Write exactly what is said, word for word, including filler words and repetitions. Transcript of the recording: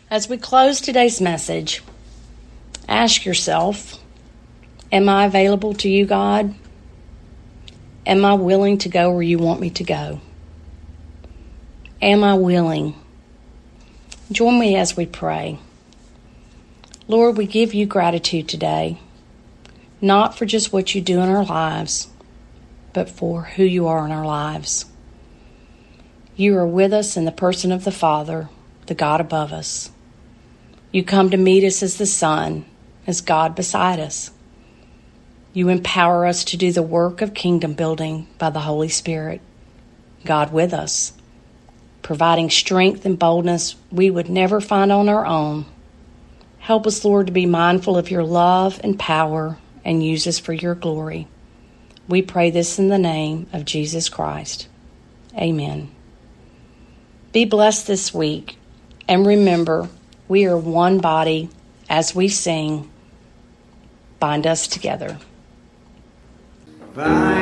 As we close today's message, ask yourself, am I available to you, God? Am I willing to go where you want me to go? Am I willing? Join me as we pray. Lord, we give you gratitude today, not for just what you do in our lives, but for who you are in our lives. You are with us in the person of the Father, the God above us. You come to meet us as the Son, as God beside us. You empower us to do the work of kingdom building by the Holy Spirit, God with us, providing strength and boldness we would never find on our own. Help us, Lord, to be mindful of your love and power and use us for your glory. We pray this in the name of Jesus Christ. Amen. Be blessed this week, and remember, we are one body as we sing, Bind Us Together. Bind